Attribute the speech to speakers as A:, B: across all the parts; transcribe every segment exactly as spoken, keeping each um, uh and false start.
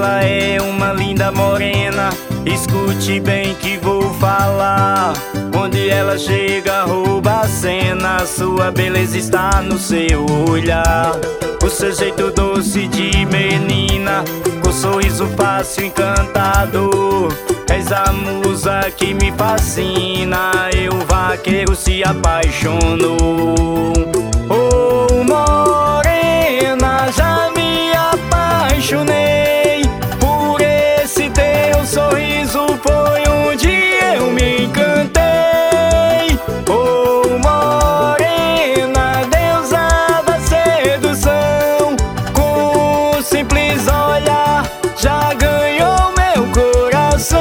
A: ela é uma linda morena. Escute bem que vou falar. Onde ela chega, rouba a cena. Sua beleza está no seu olhar. O seu jeito doce de menina, com sorriso fácil, encantador. És a musa que me fascina. Eu, vaqueiro, se apaixonou. Oh, morena, já me apaixonei por esse teu sorriso. Foi onde eu me encantei. Oh, morena, deusa da sedução, com um simples olhar já ganhou meu coração.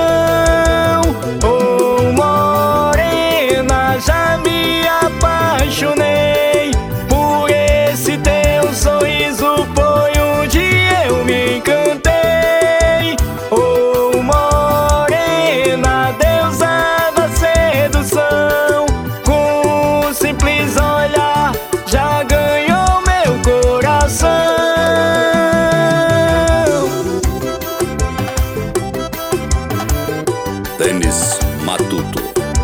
A: Oh, morena, já me apaixonei por esse teu sorriso. Foi onde eu me encantei. Oh, morena, deusa da sedução, com um simples olhar já ganhou meu coração.
B: Denis Matuto.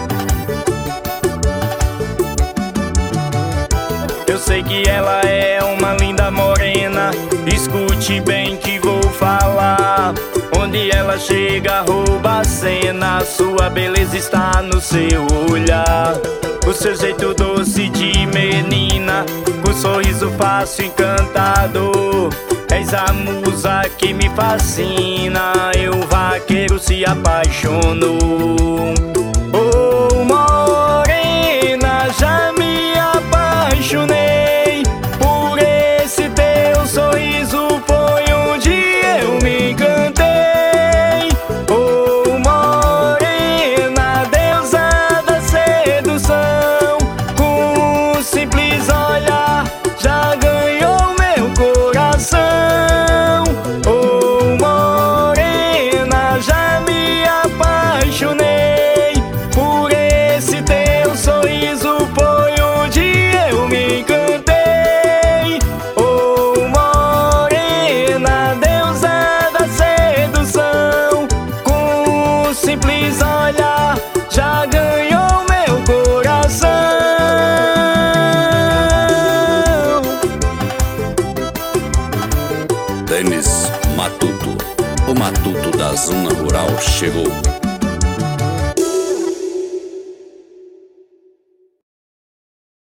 A: Eu sei que ela é uma linda morena. Escute bem que vou falar. Onde ela chega, rouba a cena. Sua beleza está no seu olhar. O seu jeito doce de menina, com sorriso fácil, encantador. És a musa que me fascina. Eu, vaqueiro, se apaixonou. Oh, morena, já me apaixonei por esse teu sorriso. Foi onde eu me encantei. Oh, morena, deusa da sedução, com um simples olhar já ganhou meu coração. Oh, morena, já me apaixonei por esse teu sorriso. Foi onde eu me encantei. Oh, morena, deusa da sedução, com um simples olhar já ganhou meu coração.
B: Denis Matuto. O Matuto da zona rural chegou.